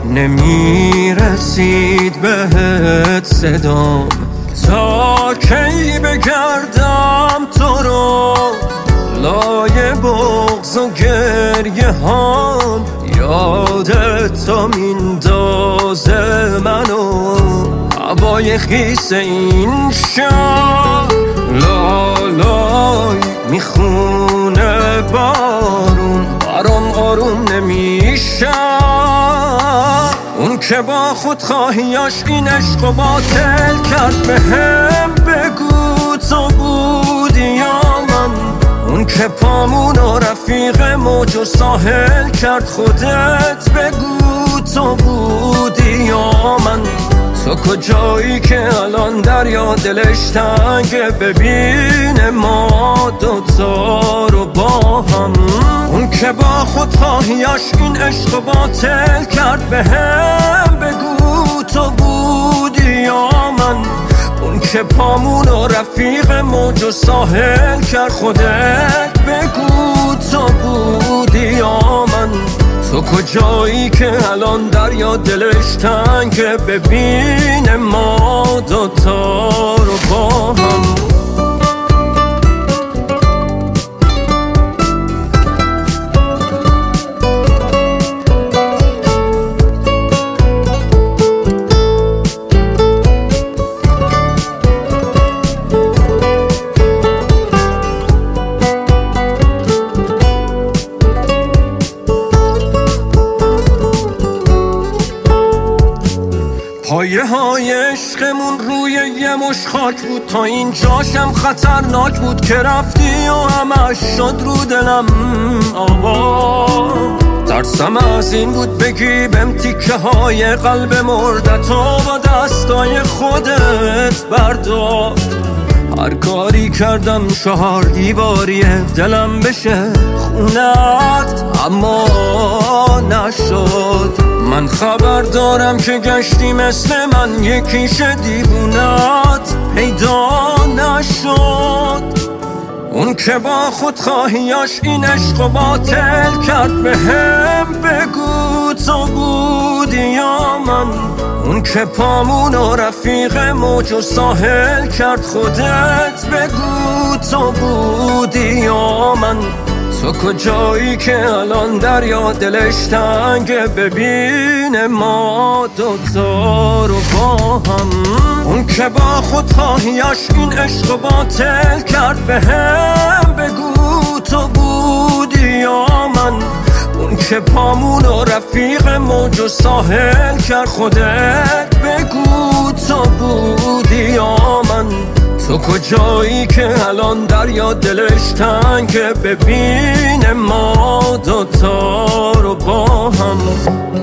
نمیرسید بهت صدام، تا کی بگردم تو رو لای بغض و گریه هام. یادت میندازه منو هوای خیس این شهر، لالای میخونه بارون برام آروم نمیشه. اون که با خودخواهیاش این عشق و باطل کرد، به هم بگو تو بودی یا من؟ اون که پامون و رفیق موج و ساحل کرد، خودت بگو تو بودی یا من؟ تو کجایی که الان دریا دلش تنگه، ببین ما دوتا رو با هم. اون که با خودخواهیاش این عشق و باطل کرد، به هم بگو تو بودی یا من؟ اون که پامون و رفیق موج و ساحل کرد، خودت بگو تو بودی یا من؟ تو کجایی که الان دریا دلش تنگه، ببین ما دوتا رو با هم. پایه های عشقمون روی یه مش خاک بود، تا اینجاشم خطرناک بود که رفتی و همش شد رو دلم آوا. ترسم از این بود بگی بهم تیکه های قلب مردت و با دستای خودت بردار. هر کاری کردم 4 دیواریه دلم بشه خونت، اما نشد. من خبر دارم که گشتی مثل من یکیش دیوونت پیدا نشد. اون که با خودخواهیاش این عشق و باطل کرد، به هم بگو تو بودی یا من؟ اون که پامون و رفیق موج و ساحل کرد، خودت بگو تو بودی یا من؟ تو کجایی که الان دریا دلش تنگه، ببین ما دوتا رو با هم. اون که با خودخواهیاش این عشق و باطل کرد، به هم بگو تو بودی یا من؟ اون که پامون و رفیق موج و ساحل کرد، خودت بگو تو بودی یا من؟ تو کجایی که الان دریا دلش تنگه، ببین ما دوتا رو با هم.